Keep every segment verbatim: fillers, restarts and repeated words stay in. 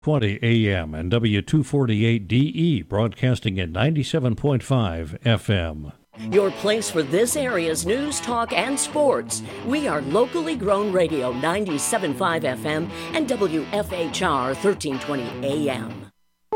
twenty A M and W two forty-eight D E, broadcasting at ninety-seven point five F M. Your place for this area's news, talk, and sports. We are locally grown radio, ninety-seven point five F M and W F H R thirteen twenty A M.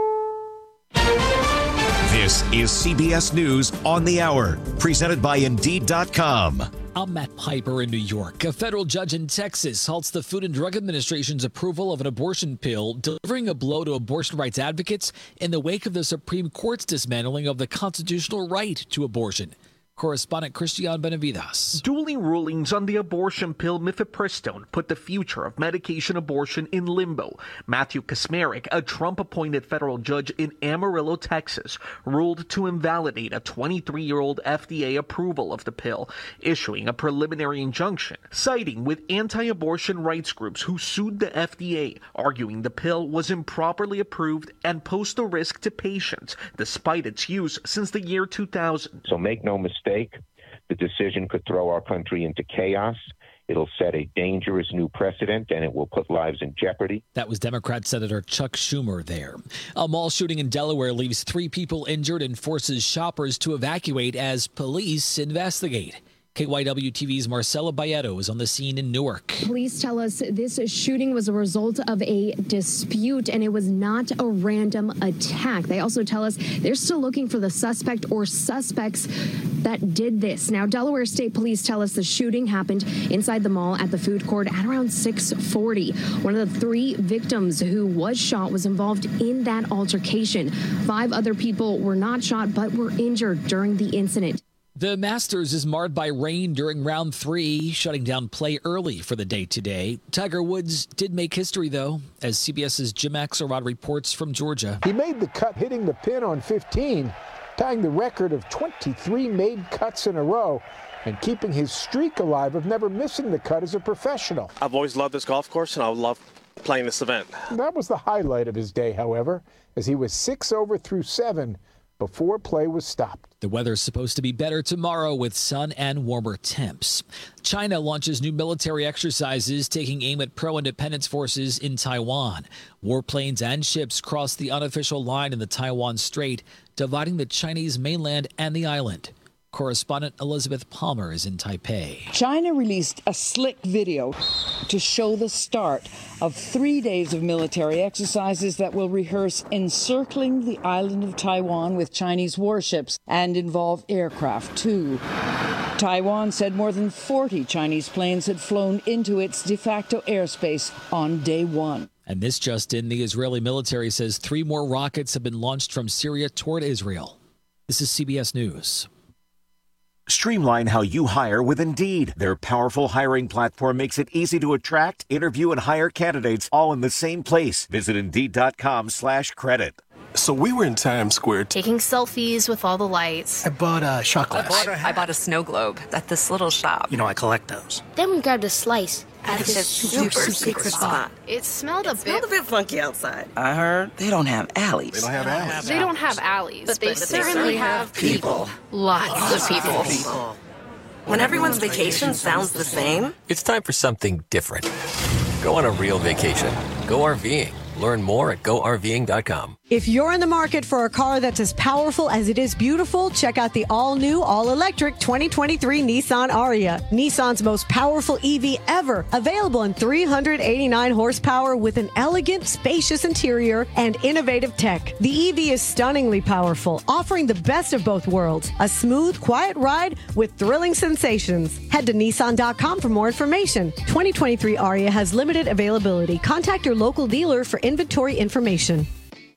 This is C B S News on the Hour, presented by Indeed dot com. I'm Matt Piper in New York. A federal judge in Texas halts the Food and Drug Administration's approval of an abortion pill, delivering a blow to abortion rights advocates in the wake of the Supreme Court's dismantling of the constitutional right to abortion. Correspondent Christian Benavides. Dueling rulings on the abortion pill mifepristone put the future of medication abortion in limbo. Matthew Kacsmaryk, a Trump-appointed federal judge in Amarillo, Texas, ruled to invalidate a twenty-three-year-old F D A approval of the pill, issuing a preliminary injunction, siding with anti-abortion rights groups who sued the F D A, arguing the pill was improperly approved and posed a risk to patients, despite its use since the year two thousand. So make no mistake. The decision could throw our country into chaos. It'll set a dangerous new precedent, and it will put lives in jeopardy. That was Democrat Senator Chuck Schumer there. A mall shooting in Delaware leaves three people injured and forces shoppers to evacuate as police investigate. K Y W T V's Marcela Bayeto is on the scene in Newark. Police tell us this shooting was a result of a dispute and it was not a random attack. They also tell us they're still looking for the suspect or suspects that did this. Now, Delaware State Police tell us the shooting happened inside the mall at the food court at around six forty. One of the three victims who was shot was involved in that altercation. Five other people were not shot but were injured during the incident. The Masters is marred by rain during round three, shutting down play early for the day today. Tiger Woods did make history, though, as CBS's Jim Axelrod reports from Georgia. He made the cut hitting the pin on fifteen, tying the record of twenty-three made cuts in a row and keeping his streak alive of never missing the cut as a professional. I've always loved this golf course, and I love playing this event. That was the highlight of his day, however, as he was six over through seven before play was stopped. The weather's supposed to be better tomorrow with sun and warmer temps. China launches new military exercises taking aim at pro-independence forces in Taiwan. Warplanes and ships cross the unofficial line in the Taiwan Strait, dividing the Chinese mainland and the island. Correspondent Elizabeth Palmer is in Taipei. China released a slick video to show the start of three days of military exercises that will rehearse encircling the island of Taiwan with Chinese warships and involve aircraft, too. Taiwan said more than forty Chinese planes had flown into its de facto airspace on day one. And this just in, the Israeli military says three more rockets have been launched from Syria toward Israel. This is C B S News. Streamline how you hire with Indeed. Their powerful hiring platform makes it easy to attract, interview, and hire candidates all in the same place. Visit Indeed.com slash credit. So we were in Times Square taking selfies with all the lights. I bought a shot glass. I bought a, I bought a snow globe at this little shop. You know, I collect those. Then we grabbed a slice at this, this super, super secret, secret spot. It smelled a it bit smelled a bit funky outside. I heard they don't have alleys. They don't have alleys. They don't have alleys, but they, but certainly, they certainly have people. people. Lots, Lots of people. Of people. When everyone's vacation sounds the same, it's time for something different. Go on a real vacation. Go RVing. Learn more at go R V ing dot com. If you're in the market for a car that's as powerful as it is beautiful, check out the all-new, all-electric twenty twenty-three Nissan Ariya. Nissan's most powerful E V ever. Available in three hundred eighty-nine horsepower with an elegant, spacious interior and innovative tech. The E V is stunningly powerful, offering the best of both worlds. A smooth, quiet ride with thrilling sensations. Head to Nissan dot com for more information. twenty twenty-three Ariya has limited availability. Contact your local dealer for inventory information.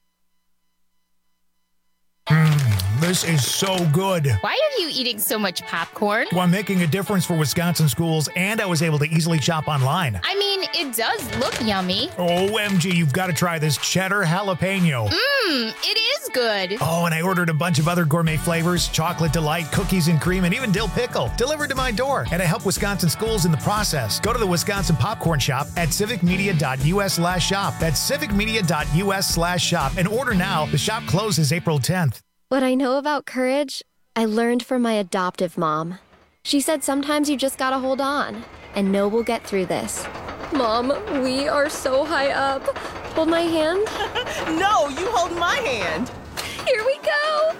Mm, this is so good. Why are you eating so much popcorn? Well, I'm making a difference for Wisconsin schools, and I was able to easily shop online. I mean, it does look yummy. O M G, you've got to try this cheddar jalapeno. Mmm, it is good. Oh, and I ordered a bunch of other gourmet flavors, chocolate delight, cookies and cream, and even dill pickle, delivered to my door. And I help Wisconsin schools in the process. Go to the Wisconsin Popcorn Shop at civicmedia.us slash shop. That's civicmedia.us slash shop. And order now. The shop closes April tenth. What I know about courage, I learned from my adoptive mom. She said sometimes you just gotta hold on and know we'll get through this. Mom, we are so high up. Hold my hand? No, you hold my hand. Here we go!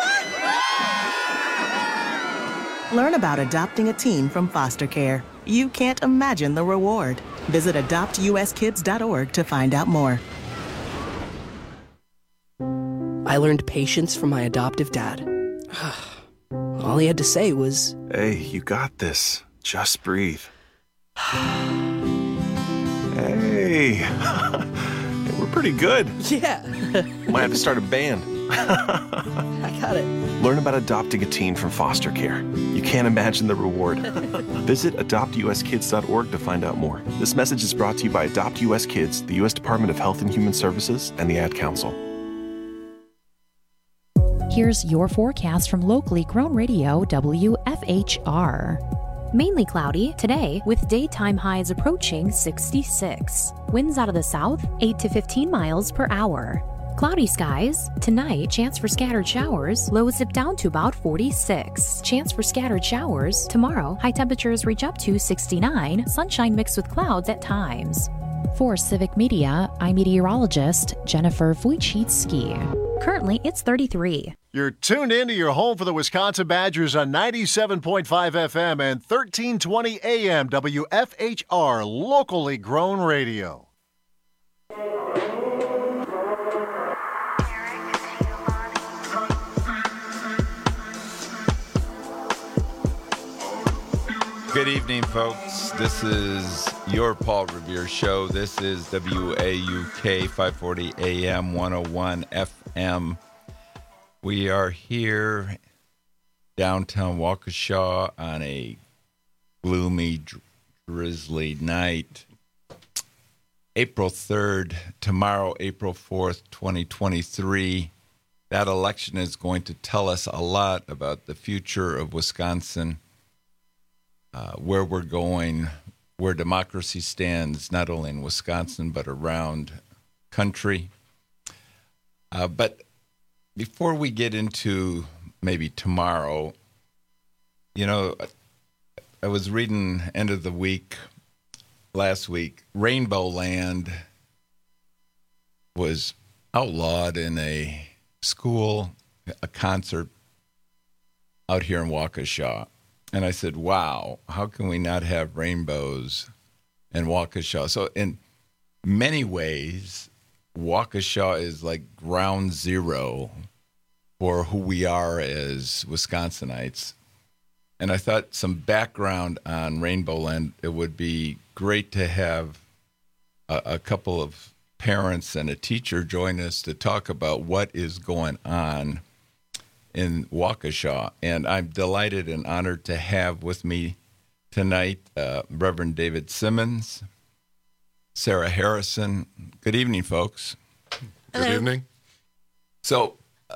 Learn about adopting a teen from foster care. You can't imagine the reward. Visit adopt u s kids dot org to find out more. I learned patience from my adoptive dad. All he had to say was, "Hey, you got this. Just breathe." Hey, we're pretty good. Yeah. Might have to start a band. I got it. Learn about adopting a teen from foster care. You can't imagine the reward. Visit adopt u s kids dot org to find out more. This message is brought to you by Adopt U S Kids, the U S Department of Health and Human Services, and the Ad Council. Here's your forecast from locally grown radio W F H R. Mainly cloudy today with daytime highs approaching sixty-six. Winds out of the south, eight to fifteen miles per hour. Cloudy skies. Tonight, chance for scattered showers. Lows dip down to about forty-six. Chance for scattered showers. Tomorrow, high temperatures reach up to sixty-nine. Sunshine mixed with clouds at times. For Civic Media, I'm meteorologist Jennifer Wojcicki. Currently, it's thirty-three. You're tuned in to your home for the Wisconsin Badgers on ninety-seven point five F M and thirteen twenty A M W F H R, locally grown radio. Good evening, folks. This is your Paul Revere Show. This is W A U K five forty A M one oh one F M. We are here downtown Waukesha on a gloomy, drizzly night. April third, tomorrow, April fourth, twenty twenty-three. That election is going to tell us a lot about the future of Wisconsin. Uh, where we're going, where democracy stands, not only in Wisconsin, but around country. Uh, but before we get into maybe tomorrow, you know, I was reading end of the week, last week, Rainbow Land was outlawed in a school, a concert out here in Waukesha. And I said, wow, how can we not have rainbows in Waukesha? So in many ways, Waukesha is like ground zero for who we are as Wisconsinites. And I thought some background on Rainbow Land, it would be great to have a, a couple of parents and a teacher join us to talk about what is going on in Waukesha. And I'm delighted and honored to have with me tonight uh, Reverend David Simmons, Sarah Harrison. Good evening, folks. Good Hello. Evening. So uh,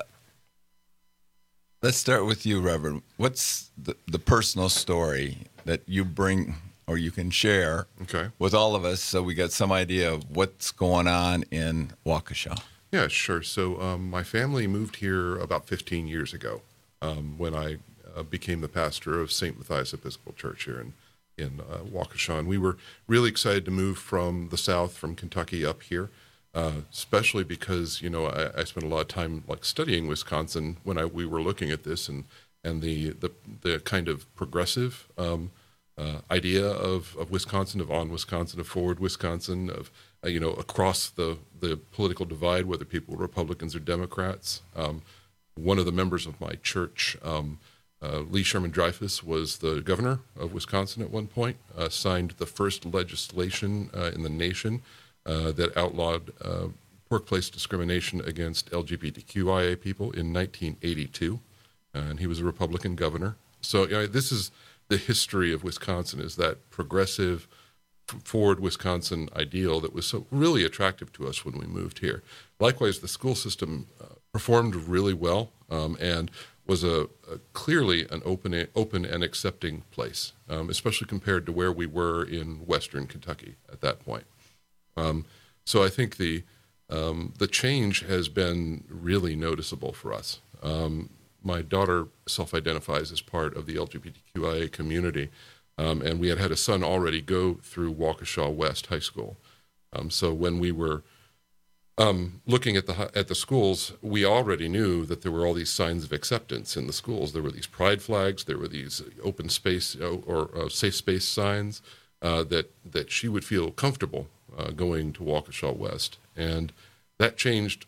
let's start with you, Reverend. What's the, the personal story that you bring or you can share okay. with all of us so we get some idea of what's going on in Waukesha? Yeah, sure. So um, my family moved here about fifteen years ago um, when I uh, became the pastor of Saint Matthias Episcopal Church here in, in uh, Waukesha. And we were really excited to move from the South, from Kentucky up here, uh, especially because, you know, I, I spent a lot of time like studying Wisconsin when I, we were looking at this and, and the, the, the kind of progressive um, uh, idea of, of Wisconsin, of on Wisconsin, of forward Wisconsin, of Uh, you know, across the, the political divide, whether people were Republicans or Democrats. Um, one of the members of my church, um, uh, Lee Sherman Dreyfus, was the governor of Wisconsin at one point, uh, signed the first legislation uh, in the nation uh, that outlawed uh, workplace discrimination against L G B T Q I A people in nineteen eighty-two, and he was a Republican governor. So you know, this is the history of Wisconsin, is that progressive, forward Wisconsin ideal that was so really attractive to us when we moved here. Likewise, the school system uh, performed really well um, and was a, a clearly an open, open and accepting place, um, especially compared to where we were in Western Kentucky at that point. Um, so I think the um, the change has been really noticeable for us. Um, my daughter self-identifies as part of the L G B T Q I A community. Um, and we had had a son already go through Waukesha West High School. Um, so when we were Um, looking at the at the schools, we already knew that there were all these signs of acceptance in the schools. There were these pride flags, there were these open space uh, or uh, safe space signs uh, that that she would feel comfortable uh, going to Waukesha West, and that changed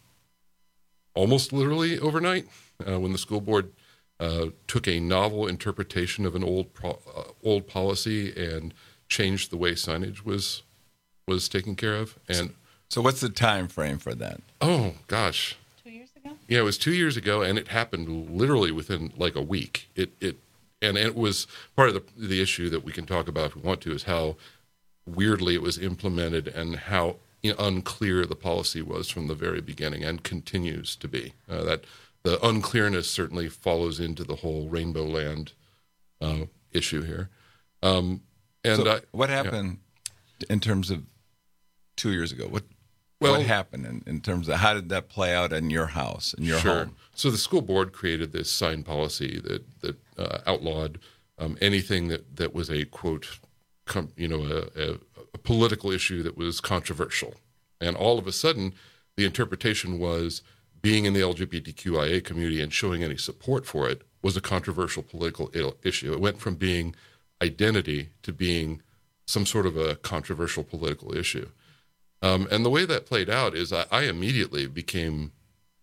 almost literally overnight uh, when the school board uh, took a novel interpretation of an old pro- uh, old policy and changed the way signage was was taken care of. And so, so what's the time frame for that? Oh gosh, two years ago. Yeah, it was two years ago, and it happened literally within like a week. It it and it was part of the the issue that we can talk about if we want to is how weirdly it was implemented and how you know, unclear the policy was from the very beginning and continues to be. Uh, that the unclearness certainly follows into the whole Rainbow Land uh, issue here. Um, and so I, what happened yeah. in terms of two years ago? What well, what happened in, in terms of how did that play out in your house, in your sure. home? So the school board created this sign policy that that uh, outlawed um, anything that, that was a quote, com, you know, a, a, a political issue that was controversial, and all of a sudden, the interpretation was being in the L G B T Q I A community and showing any support for it was a controversial political issue. It went from being identity to being some sort of a controversial political issue. Um, and the way that played out is I, I immediately became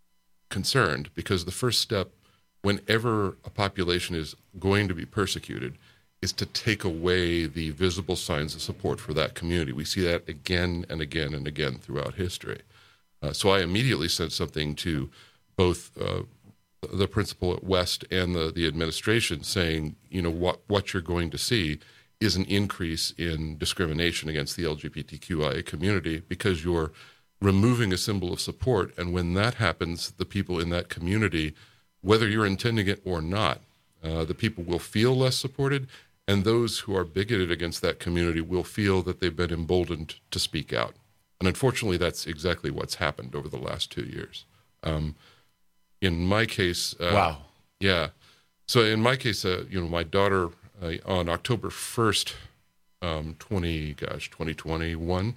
concerned because the first step whenever a population is going to be persecuted is to take away the visible signs of support for that community. We see that again and again and again throughout history. Uh, so I immediately sent something to both uh, the principal at West and the, the administration saying, you know, what, what you're going to see is an increase in discrimination against the L G B T Q I A community because you're removing a symbol of support. And when that happens, the people in that community, whether you're intending it or not, uh, the people will feel less supported, and those who are bigoted against that community will feel that they've been emboldened to speak out. And unfortunately, that's exactly what's happened over the last two years. Um, in my case, uh, wow, yeah. So in my case, uh, you know, my daughter uh, on October first, um, twenty, gosh, twenty twenty-one,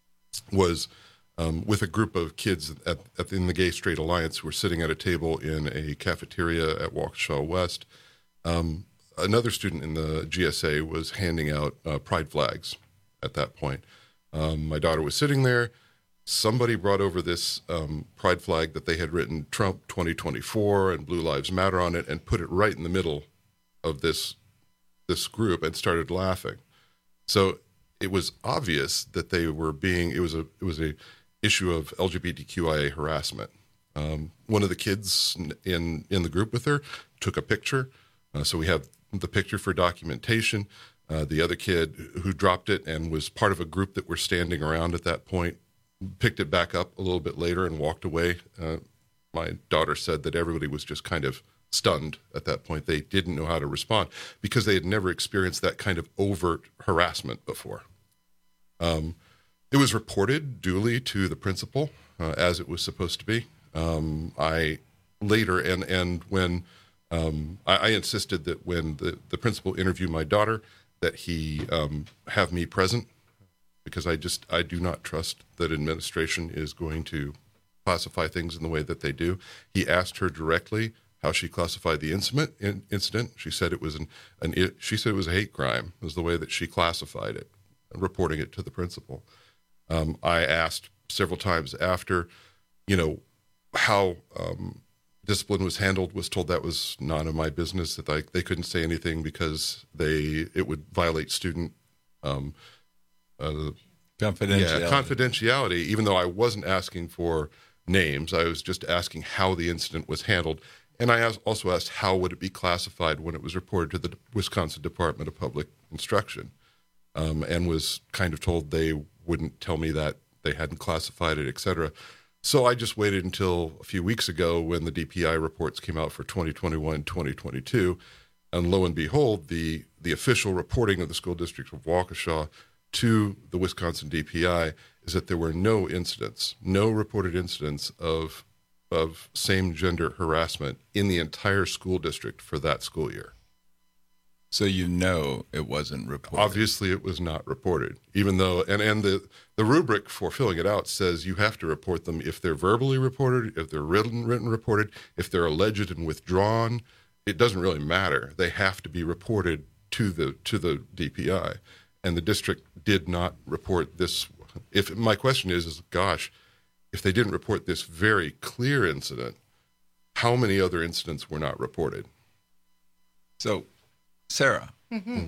was um, with a group of kids at, at in the Gay Straight Alliance who were sitting at a table in a cafeteria at Waukesha West. Um, another student in the G S A was handing out uh, pride flags at that point. Um, my daughter was sitting there. Somebody brought over this um, pride flag that they had written Trump twenty twenty-four and Blue Lives Matter on it and put it right in the middle of this this group and started laughing. So it was obvious that they were being, it was a it was a issue of L G B T Q I A harassment. Um, one of the kids in, in the group with her took a picture. Uh, so we have the picture for documentation. Uh, the other kid who dropped it and was part of a group that were standing around at that point picked it back up a little bit later and walked away. Uh, my daughter said that everybody was just kind of stunned at that point. They didn't know how to respond because they had never experienced that kind of overt harassment before. Um, it was reported duly to the principal uh, as it was supposed to be. Um, I later, and, and when um, I, I insisted that when the, the principal interviewed my daughter, that he um, have me present, because I just, I do not trust that administration is going to classify things in the way that they do. He asked her directly how she classified the incident. In, incident. She said it was an, an it, she said it was a hate crime, was the way that she classified it, reporting it to the principal. Um, I asked several times after, you know, how um, discipline was handled, was told that was none of my business, that I, they couldn't say anything because they it would violate student um, uh, confidentiality. Yeah, confidentiality, even though I wasn't asking for names. I was just asking how the incident was handled. And I also asked how would it be classified when it was reported to the Wisconsin Department of Public Instruction, um, and was kind of told they wouldn't tell me that, they hadn't classified it, et cetera. So I just waited until a few weeks ago when the D P I reports came out for twenty twenty-one, twenty twenty-two, and lo and behold, the, the official reporting of the school district of Waukesha to the Wisconsin D P I is that there were no incidents, no reported incidents of of same-gender harassment in the entire school district for that school year. So you know it wasn't reported. Obviously, it was not reported, even though, and, and the, the rubric for filling it out says you have to report them if they're verbally reported, if they're written, written reported, if they're alleged and withdrawn. It doesn't really matter. They have to be reported to the to the D P I, and the district did not report this. If my question is, is gosh, if they didn't report this very clear incident, how many other incidents were not reported? So, Sarah, Mm-hmm.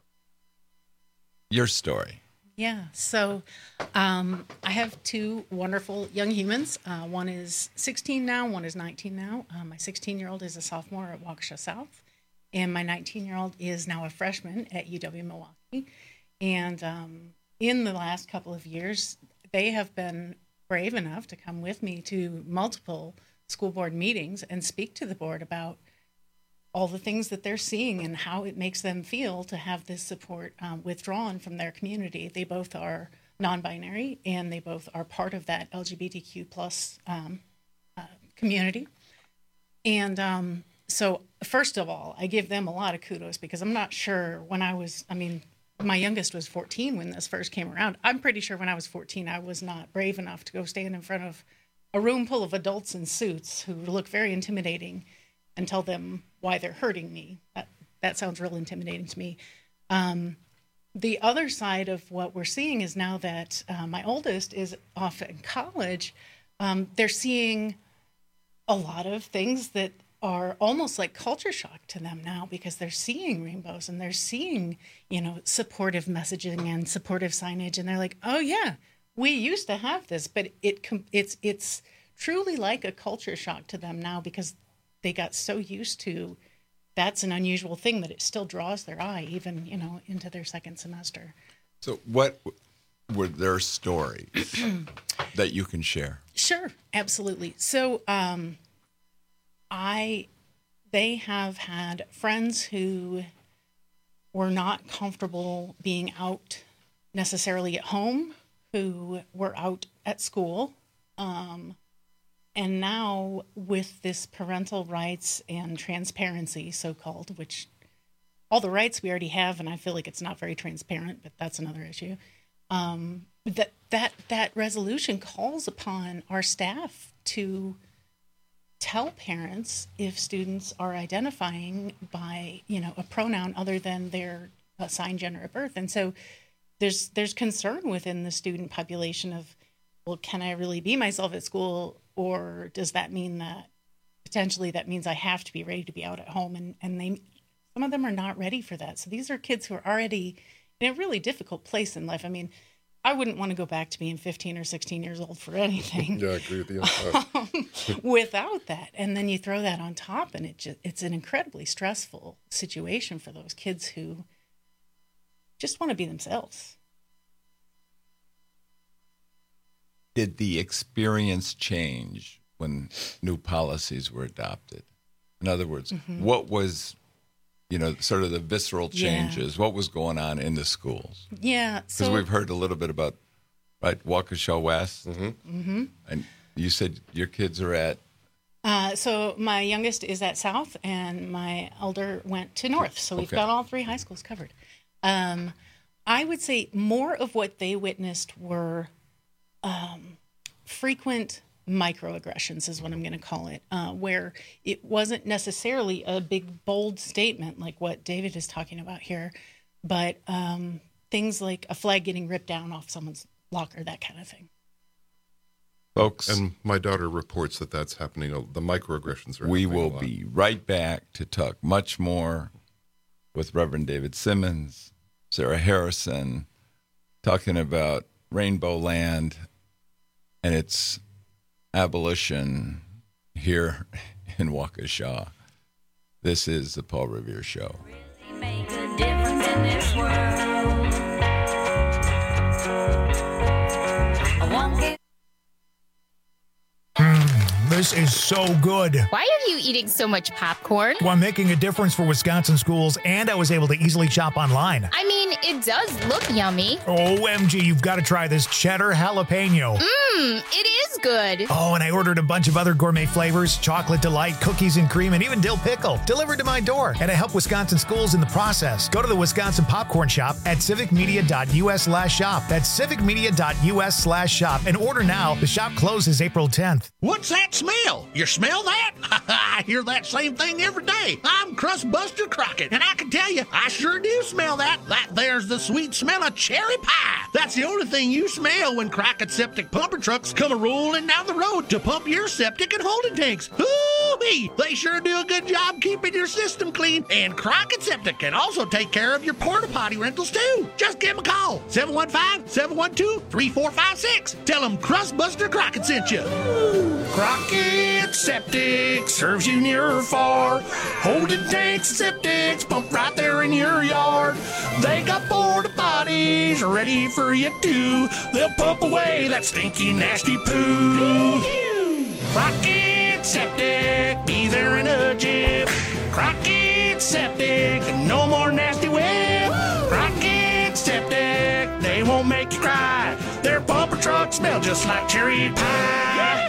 your story. Yeah, so um, I have two wonderful young humans. Uh, one is sixteen now, one is nineteen now. Uh, my sixteen-year-old is a sophomore at Waukesha South, and my nineteen-year-old is now a freshman at U W-Milwaukee. And um, in the last couple of years, they have been brave enough to come with me to multiple school board meetings and speak to the board about all the things that they're seeing and how it makes them feel to have this support um, withdrawn from their community. They both are non-binary, and they both are part of that L G B T Q plus um, uh, community. And um, so, first of all, I give them a lot of kudos, because I'm not sure when I was, I mean, my youngest was fourteen when this first came around. I'm pretty sure when I was fourteen, I was not brave enough to go stand in front of a room full of adults in suits who look very intimidating and tell them why they're hurting me. That, that sounds real intimidating to me. Um, the other side of what we're seeing is now that uh, my oldest is off in college, um, they're seeing a lot of things that are almost like culture shock to them now, because they're seeing rainbows and they're seeing, you know, supportive messaging and supportive signage. And they're like, oh yeah, we used to have this, but it it's it's truly like a culture shock to them now, because they got so used to that's an unusual thing that it still draws their eye, even, you know, into their second semester. So what were their stories that you can share? Sure, absolutely. So um, I, they have had friends who were not comfortable being out necessarily at home, who were out at school. Um, And now with this parental rights and transparency, so-called, which all the rights we already have, and I feel like it's not very transparent, but that's another issue, um, that, that, that resolution calls upon our staff to tell parents if students are identifying by, you know, a pronoun other than their assigned gender at birth. And so there's there's concern within the student population of, well, can I really be myself at school? Or does that mean that potentially that means I have to be ready to be out at home? And, and they, some of them are not ready for that. So these are kids who are already in a really difficult place in life. I mean, I wouldn't want to go back to being fifteen or sixteen years old for anything. Yeah, I agree with you. um, without that. And then you throw that on top, and it just, it's an incredibly stressful situation for those kids who just want to be themselves. Did the experience change when new policies were adopted? In other words, mm-hmm. what was, you know, sort of the visceral changes? Yeah. What was going on in the schools? Yeah. Because So, we've heard a little bit about, right, Waukesha West. Mm-hmm. Mm-hmm. And you said your kids are at? Uh, so my youngest is at South, and my elder went to North. So we've Okay. got all three high schools covered. Um, I would say more of what they witnessed were um, frequent microaggressions, is what I'm going to call it, uh, where it wasn't necessarily a big, bold statement like what David is talking about here, but um, things like a flag getting ripped down off someone's locker, that kind of thing. Folks. And my daughter reports that that's happening. The microaggressions are We happening a will lot. be right back to talk much more with Reverend David Simmons, Sarah Harrison, talking about Rainbow Land and its abolition here in Waukesha. This is the Paul Revere Show. Make a difference in this world. I won't get The This is so good. Why are you eating so much popcorn? While making a difference for Wisconsin schools, and I was able to easily shop online. I mean, it does look yummy. O M G, you've got to try this cheddar jalapeno. Mmm, it is good. Oh, and I ordered a bunch of other gourmet flavors, chocolate delight, cookies and cream, and even dill pickle, delivered to my door. And I help Wisconsin schools in the process. Go to the Wisconsin Popcorn Shop at civicmedia.us slash shop. That's civicmedia.us slash shop. And order now. The shop closes April tenth. What's that smell? You smell that? I hear that same thing every day. I'm Crustbuster Crockett, and I can tell you, I sure do smell that. That there's the sweet smell of cherry pie. That's the only thing you smell when Crockett Septic pumper trucks come a-rolling down the road to pump your septic and holding tanks. Hoo-wee! They sure do a good job keeping your system clean, and Crockett Septic can also take care of your porta potty rentals too. Just give them a call, seven one five, seven one two, three four five six. Tell them Crustbuster Crockett sent you. Crockett Septic serves you near or far. Holding tanks and septics pump right there in your yard. They got porta potties ready for you too. They'll pump away that stinky, nasty poo. Crockett Septic, be there in a jiff. Crockett Septic, no more nasty whip. Crockett Septic, they won't make you cry. Their bumper trucks smell just like cherry pie.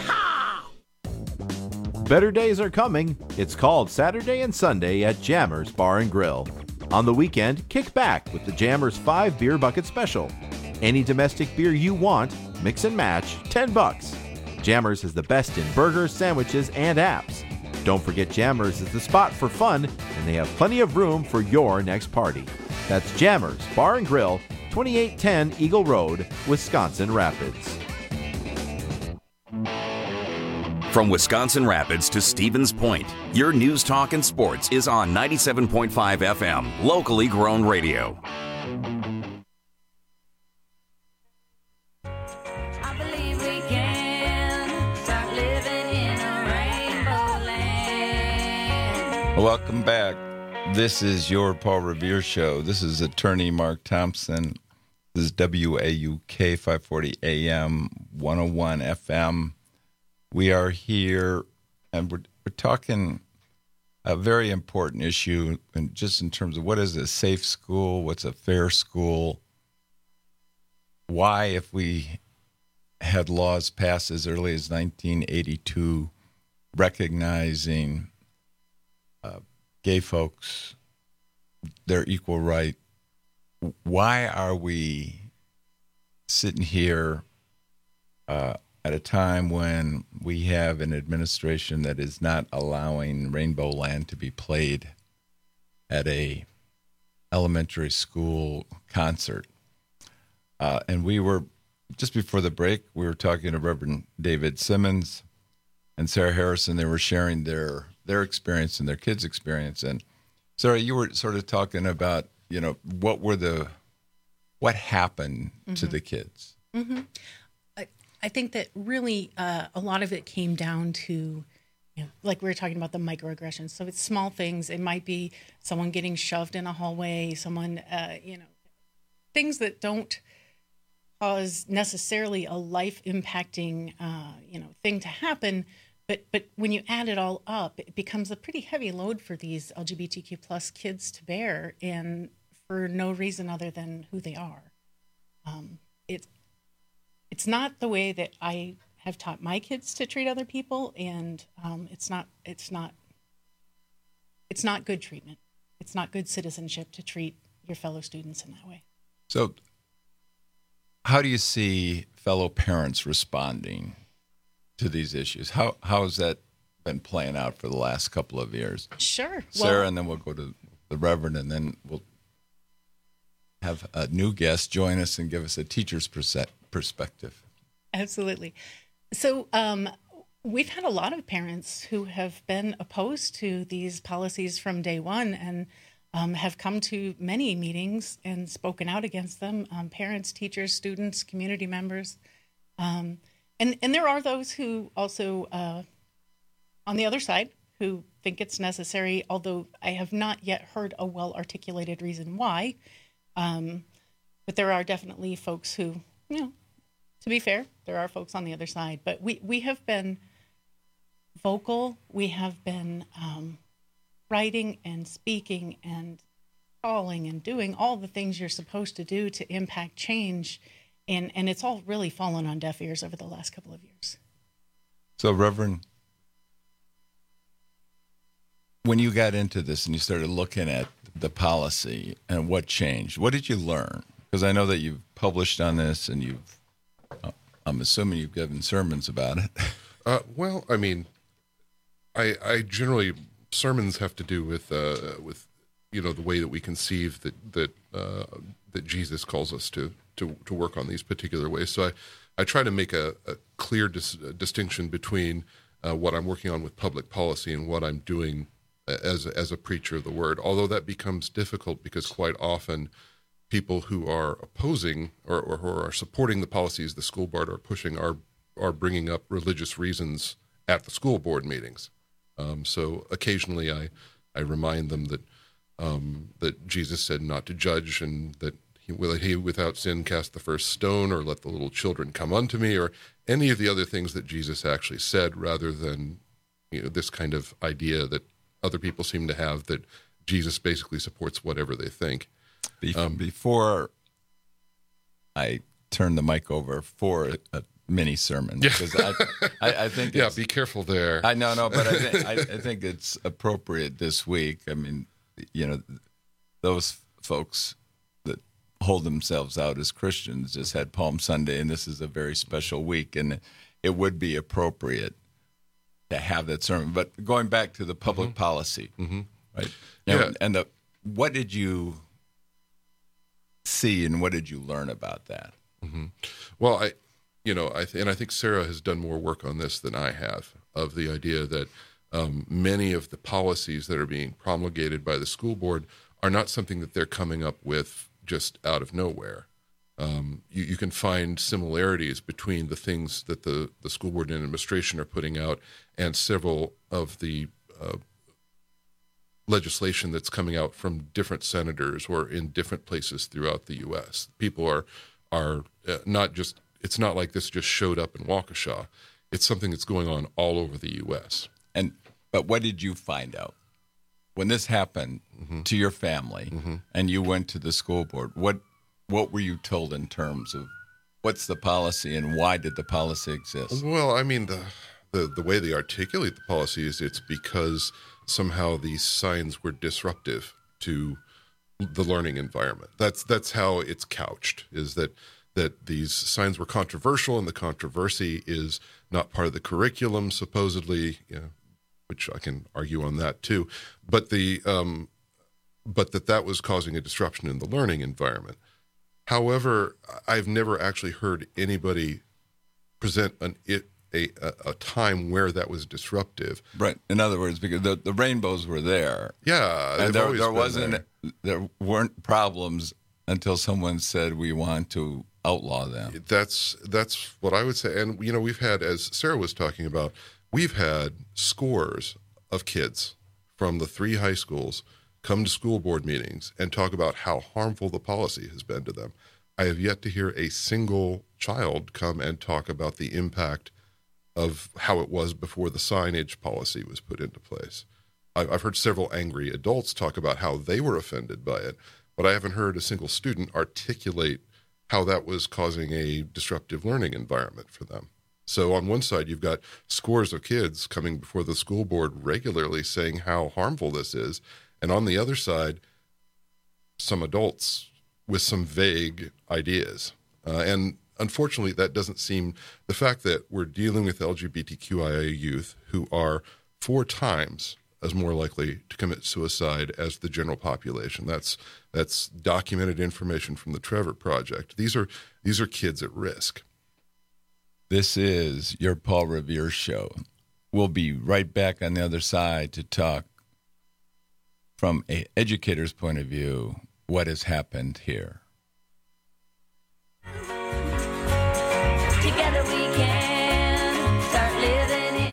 Better days are coming. It's called Saturday and Sunday at Jammers Bar and Grill. On the weekend, kick back with the Jammers five beer bucket special. Any domestic beer you want, mix and match, ten bucks. Jammers is the best in burgers, sandwiches, and apps. Don't forget Jammers is the spot for fun, and they have plenty of room for your next party. That's Jammers Bar and Grill, twenty-eight ten Eagle Road, Wisconsin Rapids. From Wisconsin Rapids to Stevens Point, your news, talk, and sports is on ninety-seven point five F M, locally grown radio. I believe we can start living in a rainbow land. Welcome back. This is your Paul Revere Show. This is attorney Mark Thompson. This is W A U K five forty A M, one oh one F M. We are here, and we're, we're talking a very important issue, and just in terms of what is a safe school, what's a fair school, why, if we had laws passed as early as nineteen eighty-two recognizing uh, gay folks, their equal right, why are we sitting here uh, at a time when we have an administration that is not allowing Rainbow Land to be played at a elementary school concert? Uh, and we were, just before the break, we were talking to Reverend David Simmons and Sarah Harrison. They were sharing their their experience and their kids' experience. And Sarah, you were sort of talking about, you know, what were the, what happened mm-hmm. to the kids? Mm-hmm. I think that really uh, a lot of it came down to, you know, like we were talking about the microaggressions. So it's small things. It might be someone getting shoved in a hallway, someone, uh, you know, things that don't cause necessarily a life-impacting, uh, you know, thing to happen. But but when you add it all up, it becomes a pretty heavy load for these L G B T Q plus kids to bear, and for no reason other than who they are. Um, it's It's not the way that I have taught my kids to treat other people, and um, it's not. It's not. It's not good treatment. It's not good citizenship to treat your fellow students in that way. So, how do you see fellow parents responding to these issues? How how has that been playing out for the last couple of years? Sure, Sarah, well, and then we'll go to the Reverend, and then we'll have a new guest join us and give us a teacher's perspective. perspective. Absolutely. So um, we've had a lot of parents who have been opposed to these policies from day one and um, have come to many meetings and spoken out against them. Um, parents, teachers, students, community members. Um, and, and there are those who also, uh, on the other side, who think it's necessary, although I have not yet heard a well-articulated reason why. Um, but there are definitely folks who, you know, to be fair, there are folks on the other side, but we, we have been vocal. We have been um, writing and speaking and calling and doing all the things you're supposed to do to impact change. And, and it's all really fallen on deaf ears over the last couple of years. So, Reverend, when you got into this and you started looking at the policy and what changed, what did you learn? Because I know that you've published on this and you've, uh, I'm assuming you've given sermons about it. Uh, well, I mean, I, I generally, sermons have to do with, uh, with, you know, the way that we conceive that, that, uh, that Jesus calls us to, to, to work on these particular ways. So I, I try to make a, a clear dis- distinction between uh, what I'm working on with public policy and what I'm doing as as a preacher of the word, although that becomes difficult because quite often people who are opposing or, or who are supporting the policies the school board are pushing are are bringing up religious reasons at the school board meetings. Um, so occasionally I, I remind them that um, that Jesus said not to judge and that he will he without sin cast the first stone or let the little children come unto me or any of the other things that Jesus actually said rather than, you know, this kind of idea that other people seem to have that Jesus basically supports whatever they think. Be- um, before I turn the mic over for a, a mini sermon, because I, I, I think yeah, be careful there. I no no, but I think I, I think it's appropriate this week. I mean, you know, those folks that hold themselves out as Christians just had Palm Sunday, and this is a very special week, and it would be appropriate to have that sermon. But going back to the public mm-hmm. policy, mm-hmm. right? Yeah. And, and the what did you see and what did you learn about that? Mm-hmm. Well, I, you know, I th- and I think Sarah has done more work on this than I have, of the idea that um, many of the policies that are being promulgated by the school board are not something that they're coming up with just out of nowhere. Um, you, you can find similarities between the things that the, the school board and administration are putting out and several of the uh, legislation that's coming out from different senators or in different places throughout the U S. People are are uh, not just, it's not like this just showed up in Waukesha. It's something that's going on all over the U S. And but what did you find out when this happened mm-hmm. to your family mm-hmm. and you went to the school board? What what were you told in terms of what's the policy and why did the policy exist? Well, I mean, the the, the way they articulate the policy is it's because somehow these signs were disruptive to the learning environment. That's that's how it's couched, is that that these signs were controversial and the controversy is not part of the curriculum, supposedly, you know, which I can argue on that too, but the um, but that that was causing a disruption in the learning environment. However, I've never actually heard anybody present an it a, a, a time where that was disruptive. Right. In other words, because the, the rainbows were there. Yeah. And there, there wasn't, there. there weren't problems until someone said we want to outlaw them. That's, that's what I would say. And, you know, we've had, as Sarah was talking about, we've had scores of kids from the three high schools come to school board meetings and talk about how harmful the policy has been to them. I have yet to hear a single child come and talk about the impact of how it was before the signage policy was put into place. I've heard several angry adults talk about how they were offended by it, but I haven't heard a single student articulate how that was causing a disruptive learning environment for them. So on one side, you've got scores of kids coming before the school board regularly saying how harmful this is, and on the other side, some adults with some vague ideas. Uh, and unfortunately, that doesn't seem, the fact that we're dealing with L G B T Q I A youth who are four times as more likely to commit suicide as the general population. That's that's documented information from the Trevor Project. These are these are kids at risk. This is your Paul Revere Show. We'll be right back on the other side to talk from an educator's point of view what has happened here. Together we can start living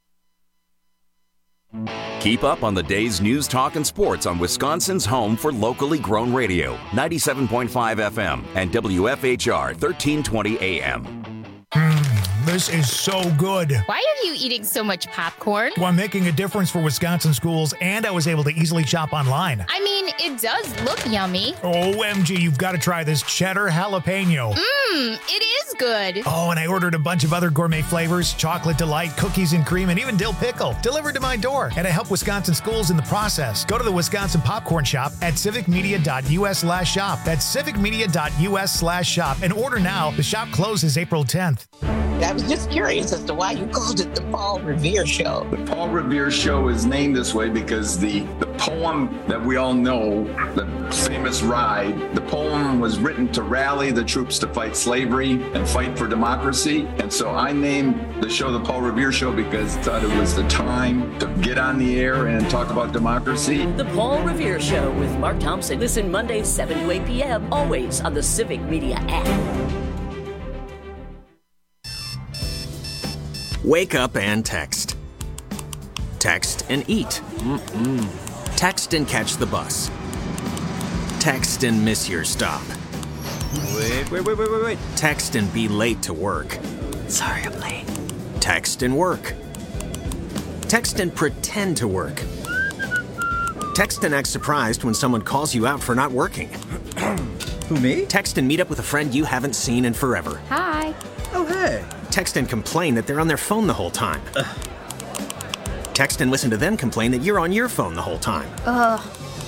it. Keep up on the day's news, talk, and sports on Wisconsin's home for locally grown radio, ninety-seven point five F M and W F H R thirteen twenty A M. The This is so good. Why are you eating so much popcorn? Well, I'm making a difference for Wisconsin schools, and I was able to easily shop online. I mean, it does look yummy. O M G, you've got to try this cheddar jalapeno. Mmm, it is good. Oh, and I ordered a bunch of other gourmet flavors, chocolate delight, cookies and cream, and even dill pickle, delivered to my door. And I help Wisconsin schools in the process. Go to the Wisconsin Popcorn Shop at civicmedia.us slash shop. That's civicmedia.us slash shop. And order now. The shop closes April tenth. I was just curious as to why you called it the Paul Revere Show. The Paul Revere Show is named this way because the, the poem that we all know, the famous Ride, the poem was written to rally the troops to fight slavery and fight for democracy. And so I named the show the Paul Revere Show because I thought it was the time to get on the air and talk about democracy. The Paul Revere Show with Mark Thompson. Listen Mondays seven to eight p.m. always on the Civic Media app. Wake up and text. Text and eat. Mm-mm. Text and catch the bus. Text and miss your stop. Wait, wait, wait, wait, wait, wait. Text and be late to work. Sorry, I'm late. Text and work. Text and pretend to work. Text and act surprised when someone calls you out for not working. Who, me? Text and meet up with a friend you haven't seen in forever. Hi. Oh, hey. Text and complain that they're on their phone the whole time. Ugh. Text and listen to them complain that you're on your phone the whole time. Ugh.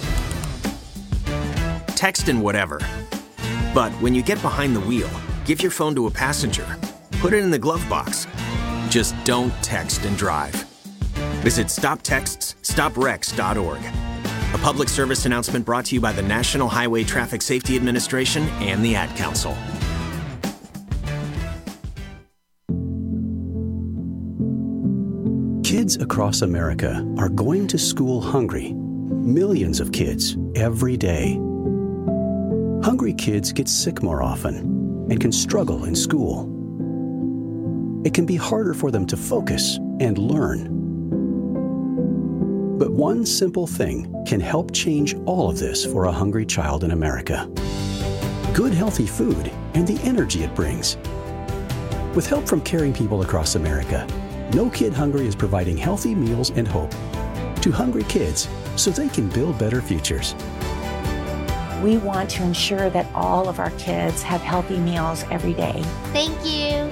Text and whatever. But when you get behind the wheel, give your phone to a passenger. Put it in the glove box. Just don't text and drive. Visit stop texts stop wrecks dot org. A public service announcement brought to you by the National Highway Traffic Safety Administration and the Ad Council. Kids across America are going to school hungry. Millions of kids every day. Hungry kids get sick more often and can struggle in school. It can be harder for them to focus and learn. But one simple thing can help change all of this for a hungry child in America. Good, healthy food and the energy it brings. With help from caring people across America, No Kid Hungry is providing healthy meals and hope to hungry kids so they can build better futures. We want to ensure that all of our kids have healthy meals every day. Thank you.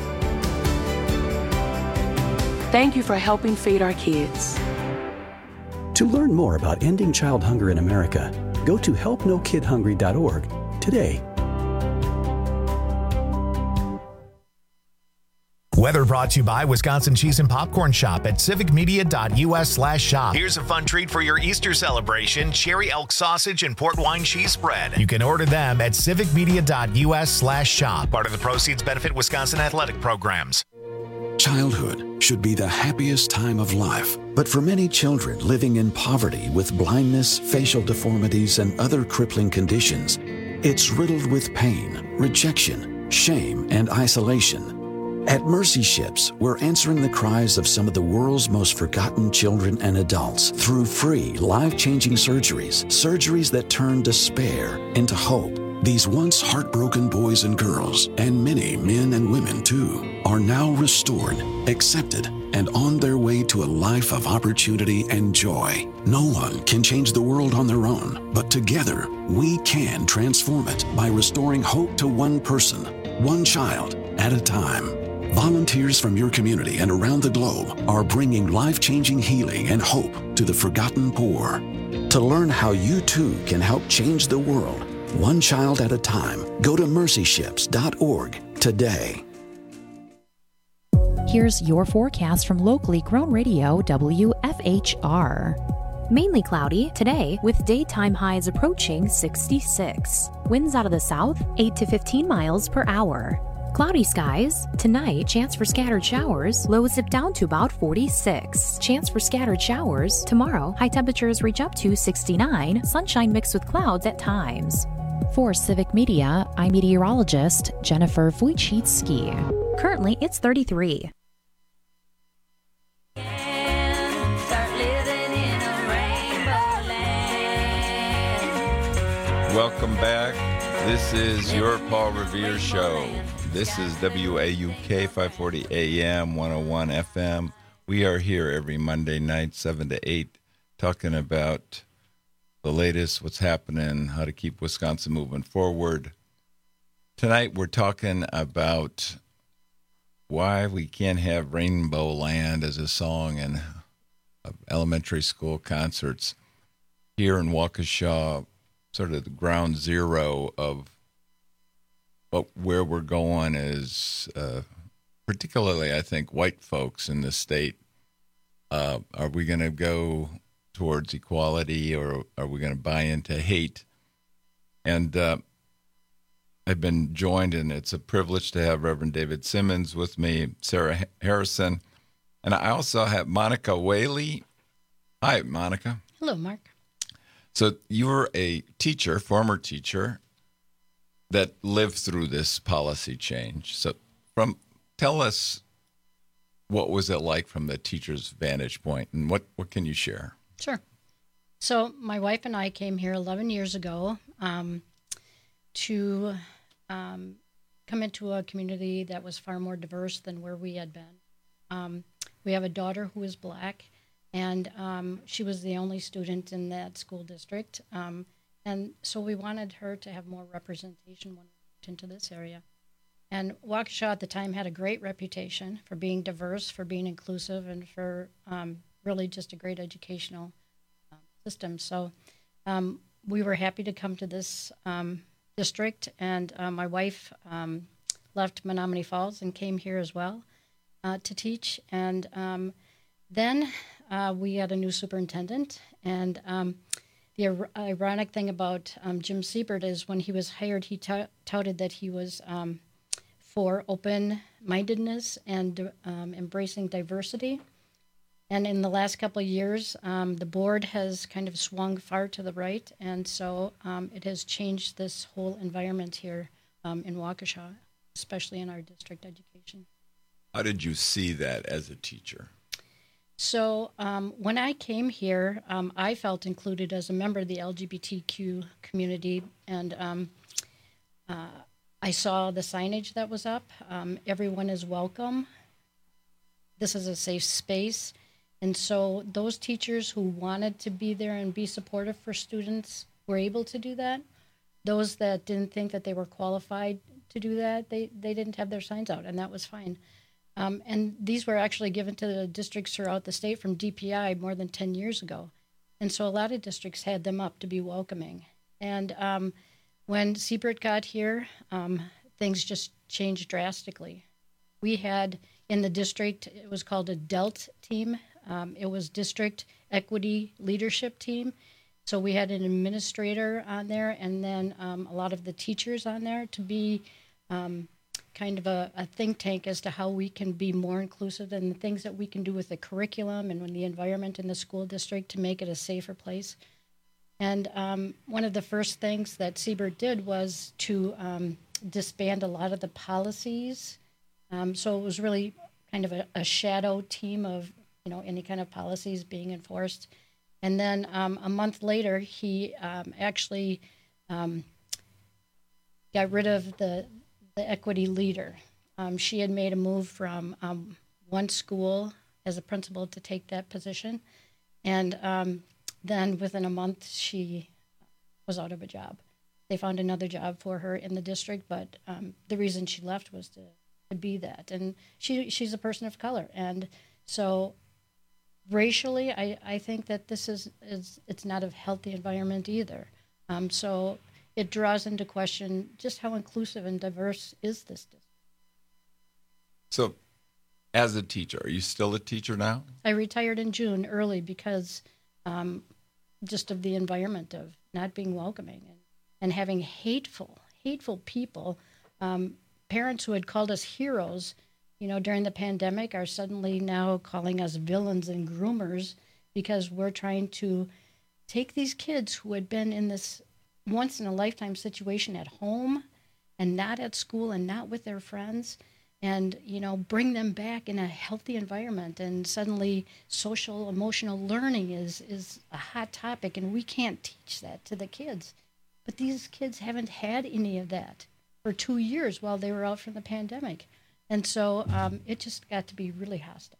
Thank you for helping feed our kids. To learn more about ending child hunger in America, go to help no kid hungry dot org today. Weather brought to you by Wisconsin Cheese and Popcorn Shop at civicmedia.us slash shop. Here's a fun treat for your Easter celebration, cherry elk sausage and port wine cheese spread. You can order them at civicmedia.us slash shop. Part of the proceeds benefit Wisconsin athletic programs. Childhood should be the happiest time of life, but for many children living in poverty with blindness, facial deformities, and other crippling conditions, it's riddled with pain, rejection, shame, and isolation. At Mercy Ships, we're answering the cries of some of the world's most forgotten children and adults through free, life-changing surgeries, surgeries that turn despair into hope. These once heartbroken boys and girls, and many men and women too, are now restored, accepted, and on their way to a life of opportunity and joy. No one can change the world on their own, but together we can transform it by restoring hope to one person, one child at a time. Volunteers from your community and around the globe are bringing life-changing healing and hope to the forgotten poor. To learn how you too can help change the world, one child at a time, go to mercy ships dot org today. Here's your forecast from locally grown radio W F H R. Mainly cloudy today with daytime highs approaching sixty-six. Winds out of the south, eight to fifteen miles per hour. Cloudy skies. Tonight, chance for scattered showers. Lows dip down to about forty-six. Chance for scattered showers. Tomorrow, high temperatures reach up to sixty-nine. Sunshine mixed with clouds at times. For Civic Media, I'm meteorologist Jennifer Wojcicki. Currently, it's thirty-three. Welcome back. This is your Paul Revere Show. This is W A U K five forty A M, one oh one F M. We are here every Monday night, seven to eight, talking about the latest, what's happening, how to keep Wisconsin moving forward. Tonight we're talking about why we can't have Rainbow Land as a song in elementary school concerts. Here in Waukesha, sort of the ground zero of but where we're going is, uh, particularly, I think, white folks in the state. Uh, are we going to go towards equality, or are we going to buy into hate? And uh, I've been joined, and it's a privilege to have Reverend David Simmons with me, Sarah Harrison, and I also have Monica Whaley. Hi, Monica. Hello, Mark. So you're a teacher, former teacher, that lived through this policy change. So from tell us, what was it like from the teacher's vantage point, and what, what can you share? Sure. So my wife and I came here eleven years ago um, to um, come into a community that was far more diverse than where we had been. Um, we have a daughter who is Black, and um, she was the only student in that school district. Um, And so we wanted her to have more representation when we moved into this area. And Waukesha at the time had a great reputation for being diverse, for being inclusive, and for um, really just a great educational uh, system. So um, we were happy to come to this um, district, and uh, my wife um, left Menominee Falls and came here as well uh, to teach. And um, then uh, we had a new superintendent, and um, the ir- ironic thing about um, Jim Siebert is when he was hired, he tout- touted that he was um, for open-mindedness and um, embracing diversity. And in the last couple of years, um, the board has kind of swung far to the right, and so um, it has changed this whole environment here um, in Waukesha, especially in our district education. How did you see that as a teacher? So um, when I came here, um, I felt included as a member of the L G B T Q community, and um, uh, I saw the signage that was up. Um, everyone is welcome. This is a safe space. And so those teachers who wanted to be there and be supportive for students were able to do that. Those that didn't think that they were qualified to do that, they, they didn't have their signs out, and that was fine. Um, and these were actually given to the districts throughout the state from D P I more than ten years ago. And so a lot of districts had them up to be welcoming. And um, when Siebert got here, um, things just changed drastically. We had in the district, it was called a D E L T team. Um, it was District Equity Leadership Team. So we had an administrator on there, and then um, a lot of the teachers on there to be um, kind of a, a think tank as to how we can be more inclusive and the things that we can do with the curriculum and with the environment in the school district to make it a safer place. And um, one of the first things that Siebert did was to um, disband a lot of the policies. Um, so it was really kind of a, a shadow team of, you know, any kind of policies being enforced. And then um, a month later, he um, actually um, got rid of the the equity leader. Um, she had made a move from um, one school as a principal to take that position. And um, then within a month, she was out of a job. They found another job for her in the district, but um, the reason she left was to, to be that. And she she's a person of color. And so racially, I, I think that this is, is, it's not a healthy environment either. Um, so it draws into question just how inclusive and diverse is this district. So as a teacher, are you still a teacher now? I retired in June early because um, just of the environment of not being welcoming and, and having hateful, hateful people. Um, parents who had called us heroes, you know, during the pandemic are suddenly now calling us villains and groomers because we're trying to take these kids who had been in this once-in-a-lifetime situation at home and not at school and not with their friends and, you know, bring them back in a healthy environment. And suddenly social, emotional learning is, is a hot topic, and we can't teach that to the kids. But these kids haven't had any of that. for two years while they were out from the pandemic. And so um, it just got to be really hostile.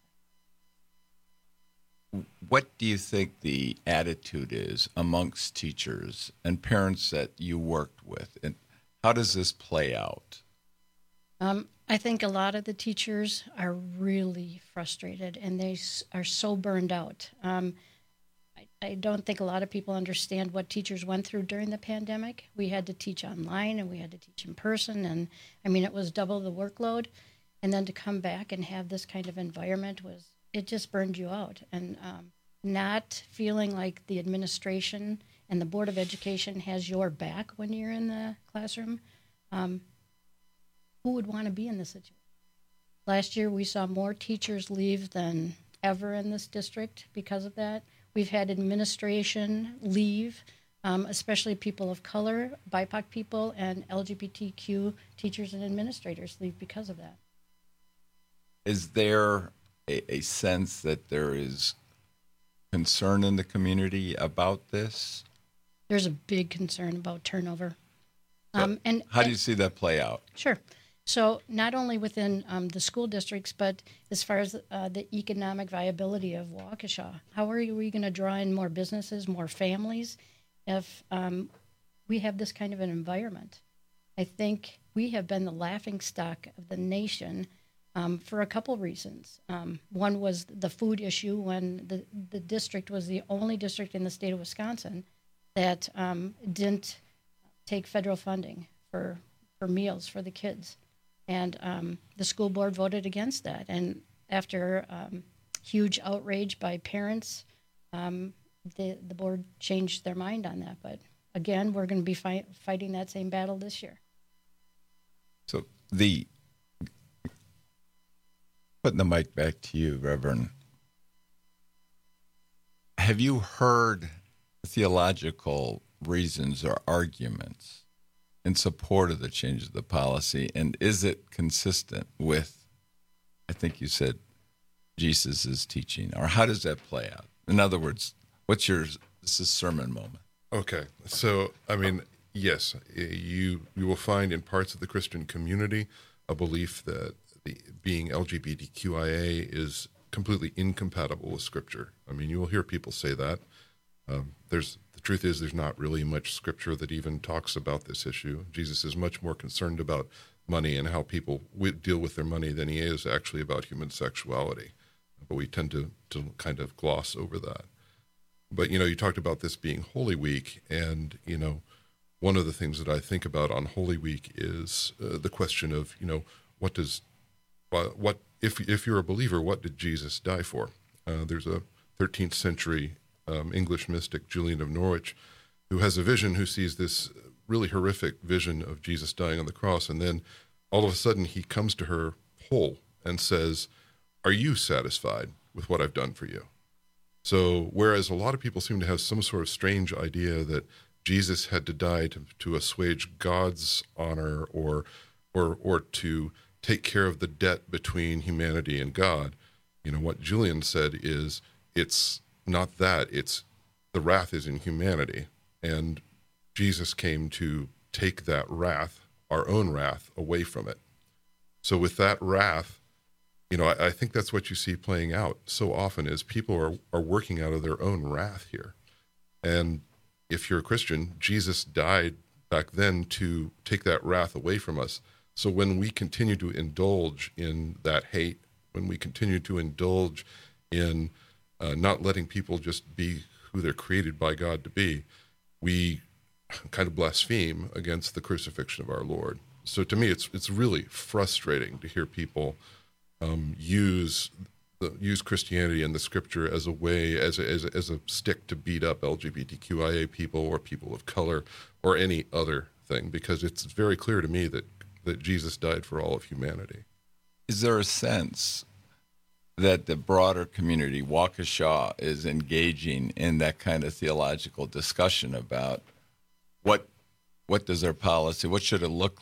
What do you think the attitude is amongst teachers and parents that you worked with? And how does this play out? Um, I think a lot of the teachers are really frustrated, and they s- are so burned out. Um, I, I don't think a lot of people understand what teachers went through during the pandemic. We had to teach online, and we had to teach in person, and I mean, it was double the workload. And then to come back and have this kind of environment was, it just burned you out. And um, not feeling like the administration and the Board of Education has your back when you're in the classroom. Um, who would want to be in this situation? Last year, we saw more teachers leave than ever in this district because of that. We've had administration leave, um, especially people of color, B I P O C people, and L G B T Q teachers and administrators leave because of that. Is there a, a sense that there is concern in the community about this? There's a big concern about turnover. Um, and How do and- you see that play out? Sure. So not only within um, the school districts, but as far as uh, the economic viability of Waukesha, how are we going to draw in more businesses, more families, if um, we have this kind of an environment? I think we have been the laughingstock of the nation um, for a couple reasons. Um, one was the food issue, when the, the district was the only district in the state of Wisconsin that um, didn't take federal funding for, for meals for the kids. And um, the school board voted against that. And after um, huge outrage by parents, um, the, the board changed their mind on that. But again, we're going to be fi- fighting that same battle this year. So the putting the mic back to you, Reverend. Have you heard theological reasons or arguments in support of the change of the policy, and is it consistent with, I think you said, Jesus's teaching, or how does that play out? In other words, what's your, this is sermon moment. Okay, so I mean, yes, you you will find in parts of the Christian community a belief that the, being L G B T Q I A is completely incompatible with Scripture. I mean, you will hear people say that. Um, there's the truth is there's not really much Scripture that even talks about this issue. Jesus is much more concerned about money and how people w- deal with their money than he is actually about human sexuality. But we tend to to kind of gloss over that. But, you know, you talked about this being Holy Week, and, you know, one of the things that I think about on Holy Week is uh, the question of, you know, what does, uh, what if if you're a believer, what did Jesus die for? Uh, there's a thirteenth century um, English mystic, Julian of Norwich, who has a vision, who sees this really horrific vision of Jesus dying on the cross, and then all of a sudden he comes to her whole and says, "Are you satisfied with what I've done for you?" So whereas a lot of people seem to have some sort of strange idea that Jesus had to die to, to assuage God's honor or, or, or to take care of the debt between humanity and God, you know, what Julian said is it's not that, it's the wrath is in humanity. And Jesus came to take that wrath, our own wrath, away from it. So with that wrath, you know, I, I think that's what you see playing out so often is people are, are working out of their own wrath here. And if you're a Christian, Jesus died back then to take that wrath away from us. So when we continue to indulge in that hate, when we continue to indulge in uh, not letting people just be who they're created by God to be, we kind of blaspheme against the crucifixion of our Lord. So to me, it's it's really frustrating to hear people Um, use the, use Christianity and the Scripture as a way, as a, as a, as a stick to beat up L G B T Q I A people or people of color or any other thing, because it's very clear to me that, that Jesus died for all of humanity. Is there a sense that the broader community, Waukesha, is engaging in that kind of theological discussion about what what does our policy, what should it look like?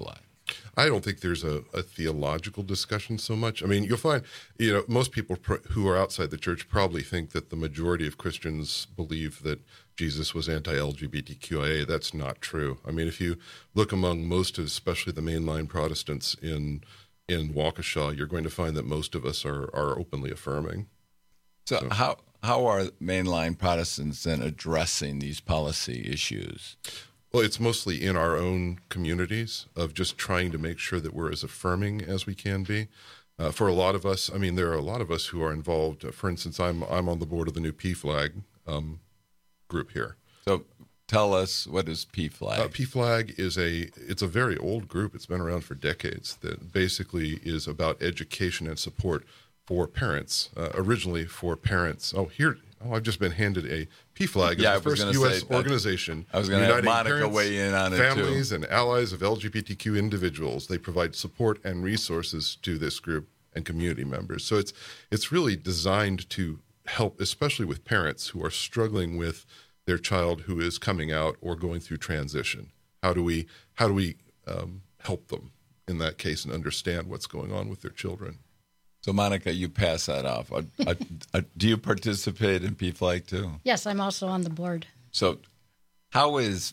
I don't think there's a, a theological discussion so much. I mean, you'll find, you know, most people pr- who are outside the church probably think that the majority of Christians believe that Jesus was anti-L G B T Q I A. That's not true. I mean, if you look among most, especially the mainline Protestants in in Waukesha, you're going to find that most of us are are openly affirming. So, so. how how are mainline Protestants then addressing these policy issues? Well, it's mostly in our own communities of just trying to make sure that we're as affirming as we can be. Uh, for a lot of us, I mean, there are a lot of us who are involved. Uh, for instance, I'm I'm on the board of the new P FLAG um, group here. So, tell us, what is P FLAG? Uh, P FLAG is a it's a very old group. It's been around for decades. That basically is about education and support for parents. Uh, originally for parents. Oh, here. Oh, I've just been handed a P FLAG, yeah, the first U S organization I was going to have Monica parents, weigh in on it families too. and allies of L G B T Q individuals. They provide support and resources to this group and community members. So it's it's really designed to help, especially with parents who are struggling with their child who is coming out or going through transition. How do we how do we um, help them in that case and understand what's going on with their children? So, Monica, you pass that off. Uh, uh, uh, do you participate in P FLAG too? Yes, I'm also on the board. So, how is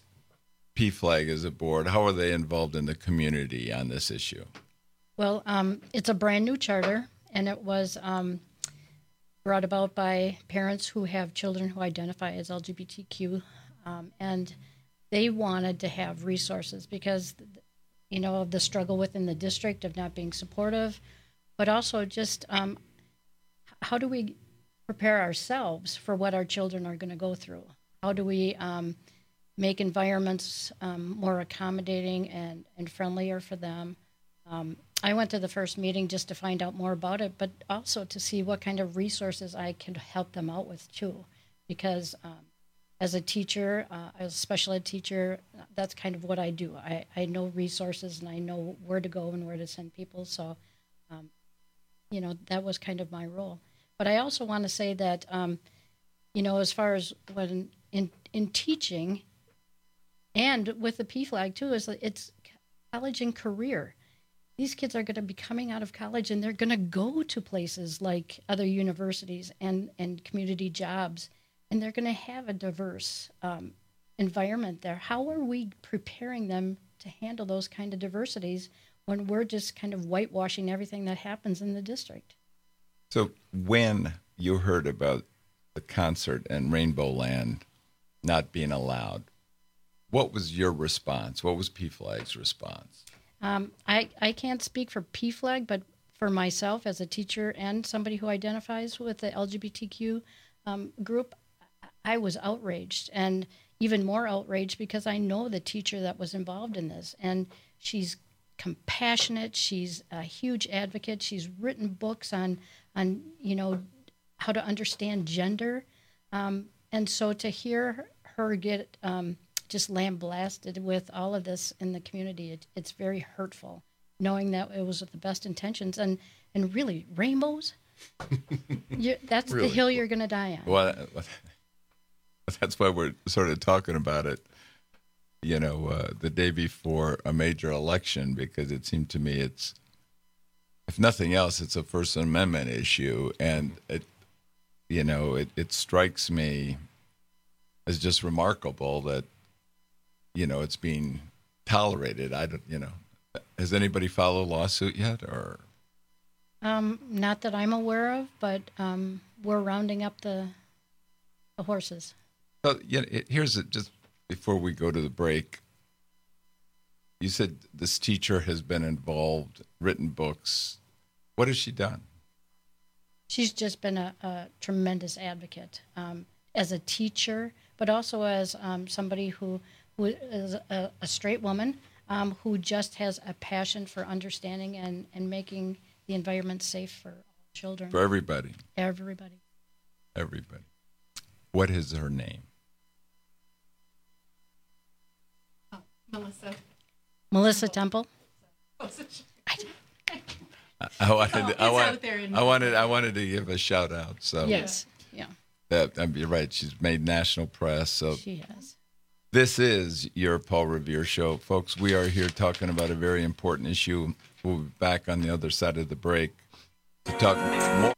P FLAG as a board? How are they involved in the community on this issue? Well, um, it's a brand new charter, and it was um, brought about by parents who have children who identify as L G B T Q, um, and they wanted to have resources because, you know, of the struggle within the district of not being supportive. But also just um, how do we prepare ourselves for what our children are going to go through? How do we um, make environments um, more accommodating and, and friendlier for them? Um, I went to the first meeting just to find out more about it, but also to see what kind of resources I could help them out with too. Because um, as a teacher, uh, as a special ed teacher, that's kind of what I do. I, I know resources and I know where to go and where to send people. So um, you know, that was kind of my role. But I also want to say that, um, you know, as far as when in in teaching and with the P FLAG too, is that it's college and career. These kids are going to be coming out of college and they're going to go to places like other universities and, and community jobs, and they're going to have a diverse um, environment there. How are we preparing them to handle those kind of diversities when we're just kind of whitewashing everything that happens in the district? So when you heard about the concert and Rainbow Land not being allowed, what was your response? What was P FLAG's response? Um, I, I can't speak for P FLAG, but for myself as a teacher and somebody who identifies with the L G B T Q um, group, I was outraged, and even more outraged because I know the teacher that was involved in this, and she's compassionate. She's a huge advocate. She's written books on, on you know, how to understand gender. Um, and so to hear her get um, just lambasted with all of this in the community, it, it's very hurtful, knowing that it was with the best intentions. And, and really, rainbows, you, that's Really? the hill you're going to die on. Well, that's why we're sort of talking about it, you know, uh, the day before a major election, because it seemed to me it's, if nothing else, it's a First Amendment issue. And, it, you know, it, it strikes me as just remarkable that, you know, it's being tolerated. I don't, you know, has anybody filed a lawsuit yet, or? Um, not that I'm aware of, but um, we're rounding up the, the horses. So, yeah, it, here's it, just before we go to the break. You said this teacher has been involved, written books. What has she done? She's just been a, a tremendous advocate um, as a teacher, but also as um, somebody who, who is a, a straight woman um, who just has a passion for understanding and, and making the environment safe for all children. For everybody. Everybody. Everybody. What is her name? Melissa. Melissa Temple. Oh, such- I wanted, Oh, to, it's I, want, out there in- I wanted, I wanted to give a shout out. So Yes, yeah. that, I mean, you're right. She's made national press. So She has. This is your Paul Revere Show. Folks, we are here talking about a very important issue. We'll be back on the other side of the break to talk more.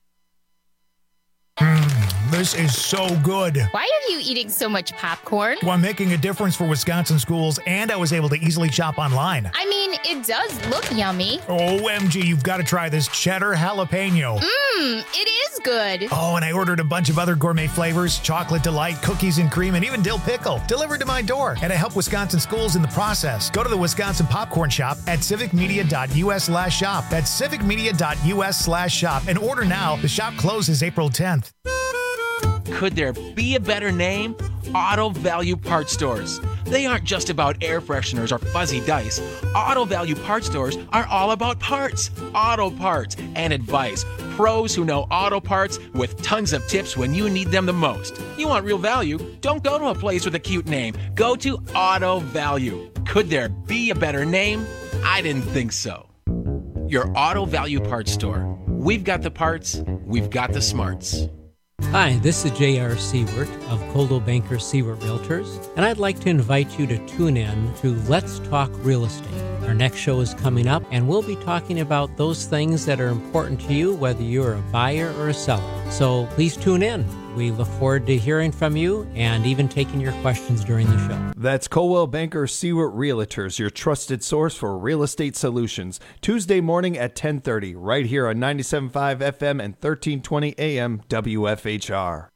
This is so good. Why are you eating so much popcorn? Well, I'm making a difference for Wisconsin schools, and I was able to easily shop online. I mean, it does look yummy. O M G, you've got to try this cheddar jalapeno. Mmm, it is good. Oh, and I ordered a bunch of other gourmet flavors, chocolate delight, cookies and cream, and even dill pickle, delivered to my door. And I help Wisconsin schools in the process. Go to the Wisconsin Popcorn Shop at civicmedia.us slash shop. That's civicmedia.us slash shop. And order now. The shop closes April tenth. Could there be a better name? Auto Value Parts Stores. They aren't just about air fresheners or fuzzy dice. Auto Value Parts Stores are all about parts, auto parts, and advice. Pros who know auto parts with tons of tips when you need them the most. You want real value? Don't go to a place with a cute name. Go to Auto Value. Could there be a better name? I didn't think so. Your Auto Value Parts Store. We've got the parts, we've got the smarts. Hi, this is J R. Seward of Coldwell Banker Seward Realtors, and I'd like to invite you to tune in to Let's Talk Real Estate. Our next show is coming up, and we'll be talking about those things that are important to you, whether you're a buyer or a seller. So please tune in. We look forward to hearing from you and even taking your questions during the show. That's Coldwell Banker Seward Realtors, your trusted source for real estate solutions. Tuesday morning at ten thirty, right here on ninety-seven point five F M and thirteen twenty A M W F H R.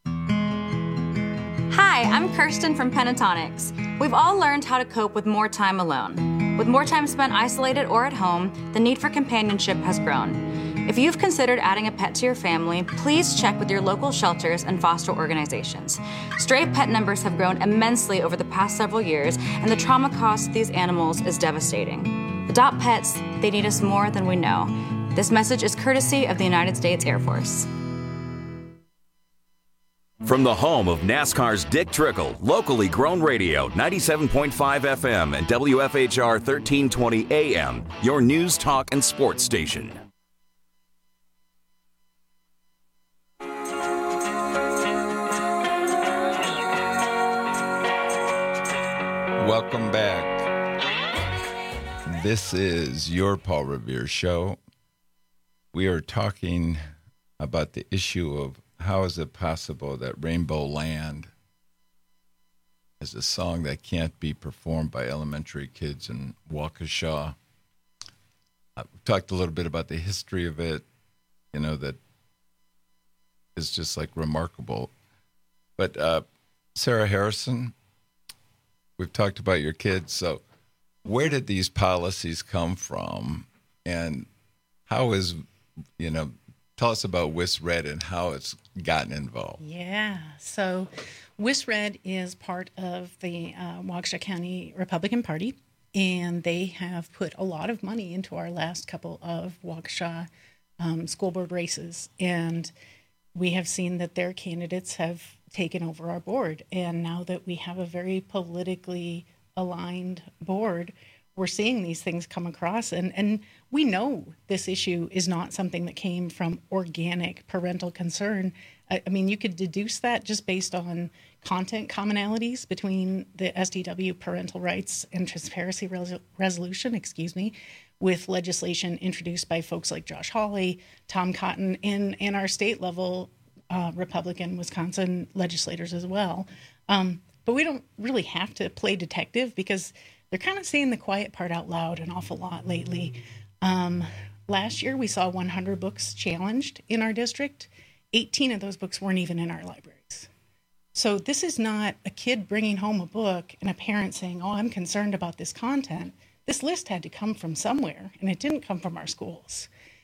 Hi, I'm Kirsten from Pentatonics. We've all learned how to cope with more time alone. With more time spent isolated or at home, the need for companionship has grown. If you've considered adding a pet to your family, please check with your local shelters and foster organizations. Stray pet numbers have grown immensely over the past several years, and the trauma caused to these animals is devastating. Adopt pets, they need us more than we know. This message is courtesy of the United States Air Force. From the home of NASCAR's Dick Trickle, locally grown radio, ninety-seven point five F M and W F H R thirteen twenty A M, your news, talk, and sports station. Welcome back. This is your Paul Revere Show. We are talking about the issue of how is it possible that Rainbow Land is a song that can't be performed by elementary kids in Waukesha. Uh, we talked a little bit about the history of it, you know, that is just like remarkable. But uh, Sarah Harrison, we've talked about your kids. So where did these policies come from? And how is, you know, tell us about WisRed and how it's gotten involved. Yeah. So WisRed is part of the uh, Waukesha County Republican Party, and they have put a lot of money into our last couple of Waukesha um, school board races. And we have seen that their candidates have taken over our board. And now that we have a very politically aligned board, we're seeing these things come across. And, and we know this issue is not something that came from organic parental concern. I, I mean, you could deduce that just based on content commonalities between the S D W parental rights and transparency res- resolution, excuse me, with legislation introduced by folks like Josh Hawley, Tom Cotton, and, and our state level uh, Republican Wisconsin legislators as well. Um, but we don't really have to play detective because they're kind of saying the quiet part out loud an awful lot lately. Um, last year, we saw one hundred books challenged in our district. eighteen of those books weren't even in our libraries. So this is not a kid bringing home a book and a parent saying, oh, I'm concerned about this content. This list had to come from somewhere, and it didn't come from our schools.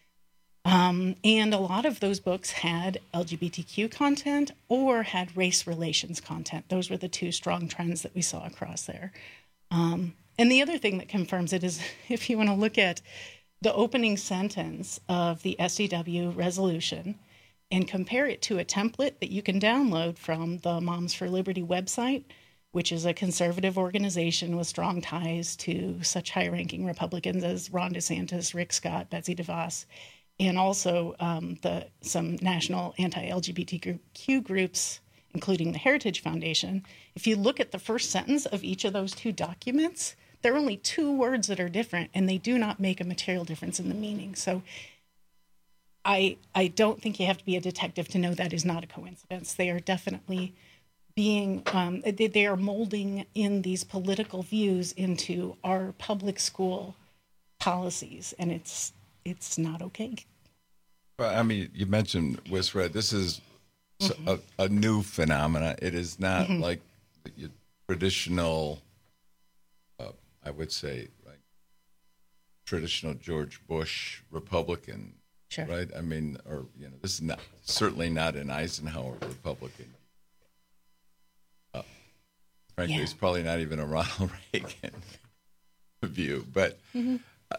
Um, and a lot of those books had L G B T Q content or had race relations content. Those were the two strong trends that we saw across there. Um, and the other thing that confirms it is if you want to look at the opening sentence of the S D W resolution and compare it to a template that you can download from the Moms for Liberty website, which is a conservative organization with strong ties to such high-ranking Republicans as Ron DeSantis, Rick Scott, Betsy DeVos, and also um, the some national anti-L G B T Q groups, including the Heritage Foundation, if you look at the first sentence of each of those two documents, there are only two words that are different, and they do not make a material difference in the meaning. So I I don't think you have to be a detective to know that is not a coincidence. They are definitely being, um, they, they are molding in these political views into our public school policies, and it's it's not okay. Well, I mean, you mentioned WisRed. This is mm-hmm. a, a new phenomena. It is not mm-hmm. like the traditional, uh, I would say, like traditional George Bush Republican, sure. right? I mean, or you know, this is not certainly not an Eisenhower Republican. Uh, frankly, yeah. it's probably not even a Ronald Reagan view, but. Mm-hmm.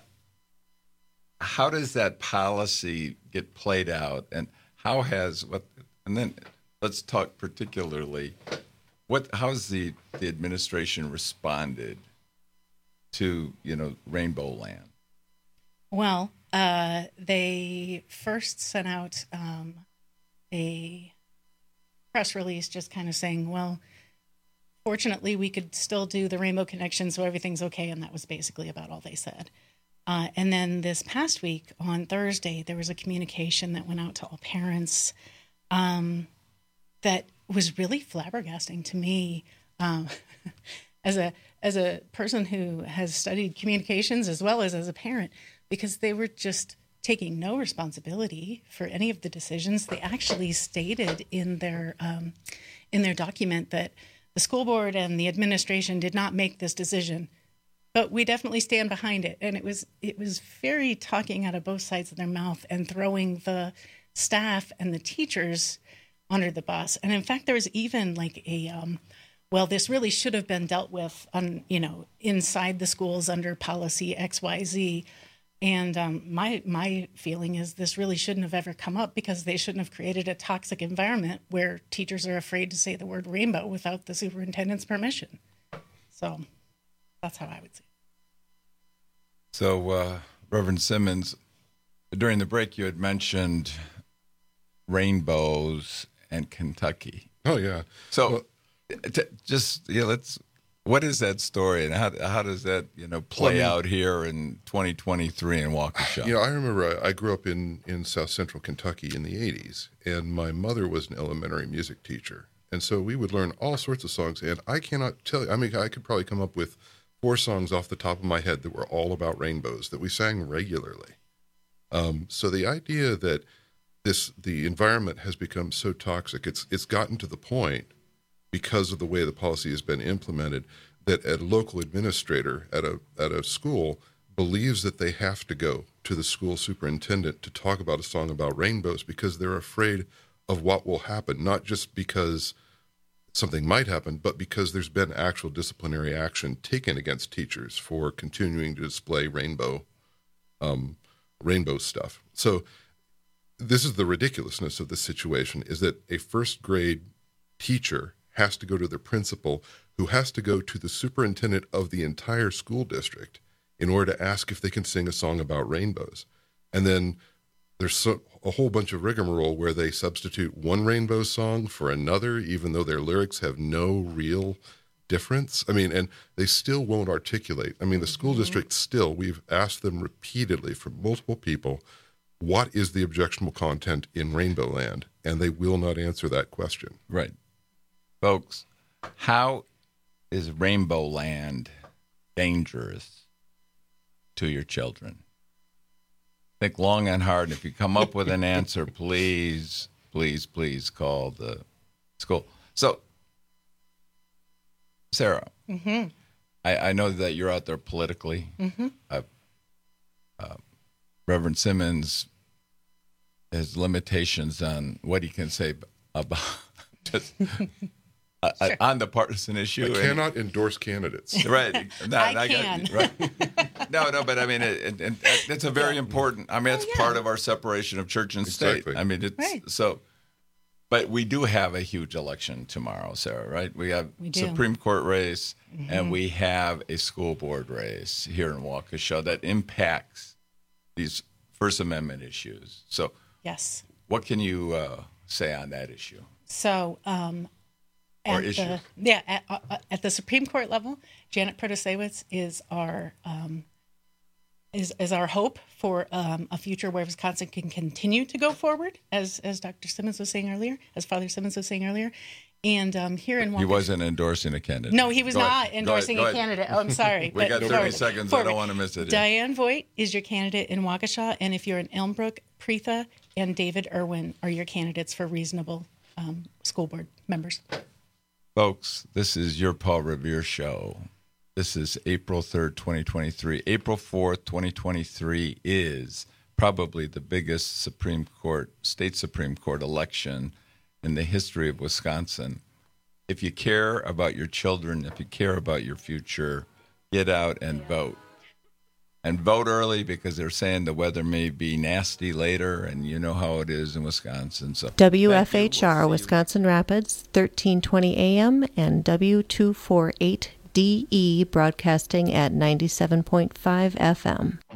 How does that policy get played out, and how has what? And then let's talk particularly what. How has the, the administration responded to you know Rainbow Land? Well, uh, they first sent out um, a press release, just kind of saying, "Well, fortunately, we could still do the Rainbow Connection, so everything's okay," and that was basically about all they said. Uh, and then this past week, on Thursday, there was a communication that went out to all parents um, that was really flabbergasting to me um, as a as a person who has studied communications as well as as a parent, because they were just taking no responsibility for any of the decisions. They actually stated in their um, in their document that the school board and the administration did not make this decision, but we definitely stand behind it. And it was it was very talking out of both sides of their mouth and throwing the staff and the teachers under the bus. And in fact, there was even like a, um, well, this really should have been dealt with on, you know, inside the schools under policy X Y Z. And um, my my feeling is this really shouldn't have ever come up, because they shouldn't have created a toxic environment where teachers are afraid to say the word rainbow without the superintendent's permission. So that's how I would say. So, uh, Reverend Simmons, during the break, you had mentioned rainbows and Kentucky. Oh yeah. So, well, t- just yeah, let's. What is that story, and how how does that you know play well, I mean, out here in twenty twenty-three in Waukesha? You know, I remember I, I grew up in in South Central Kentucky in the eighties, and my mother was an elementary music teacher, and so we would learn all sorts of songs. And I cannot tell you. I mean, I could probably come up with four songs off the top of my head that were all about rainbows that we sang regularly. Um, so the idea that this the environment has become so toxic, it's it's gotten to the point, because of the way the policy has been implemented, that a local administrator at a at a school believes that they have to go to the school superintendent to talk about a song about rainbows, because they're afraid of what will happen, not just because something might happen, but because there's been actual disciplinary action taken against teachers for continuing to display rainbow um, rainbow stuff. So this is the ridiculousness of the situation, is that a first grade teacher has to go to their principal, who has to go to the superintendent of the entire school district in order to ask if they can sing a song about rainbows. And then there's so, a whole bunch of rigmarole where they substitute one rainbow song for another, even though their lyrics have no real difference. I mean, and they still won't articulate. I mean, the school mm-hmm. district still, we've asked them repeatedly from multiple people, what is the objectionable content in Rainbow Land? And they will not answer that question. Right. Folks, how is Rainbow Land dangerous to your children? Think long and hard. If you come up with an answer, please, please, please call the school. So, Sarah, mm-hmm. I, I know that you're out there politically. Mm-hmm. Uh, uh, Reverend Simmons has limitations on what he can say about just uh, sure. on the partisan issue. I cannot endorse candidates. Right. No, I, I can. Got, right. No, no, but I mean, it, it, it, it's a very important, I mean, it's oh, yeah. part of our separation of church and state. Exactly. I mean, it's right. so, but we do have a huge election tomorrow, Sarah, right? We have we do. Supreme Court race, mm-hmm. and we have a school board race here in Waukesha that impacts these First Amendment issues. So, yes. What can you uh, say on that issue? So, um, or at issue? the, yeah, at, uh, at the Supreme Court level, Janet Protasiewicz is our um, is is our hope for um, a future where Wisconsin can continue to go forward, as as Doctor Simmons was saying earlier, as Father Simmons was saying earlier. And um, here in Waukesha, He wasn't endorsing a candidate. No, he was Go not ahead. Go endorsing ahead. a Go ahead. candidate. Oh, I'm sorry. We but got thirty forward- seconds. forward. I don't want to miss it. Diane Voigt is your candidate in Waukesha, and if you're in Elmbrook, Preetha and David Irwin are your candidates for reasonable um, school board members. Folks, this is your Paul Revere Show. This is April third, twenty twenty-three. April fourth, twenty twenty-three is probably the biggest Supreme Court, state Supreme Court election in the history of Wisconsin. If you care about your children, if you care about your future, get out and vote. And vote early because they're saying the weather may be nasty later, and you know how it is in Wisconsin. So W F H R, Wisconsin Rapids, thirteen twenty A M, and W two forty-eight D E broadcasting at ninety-seven point five F M.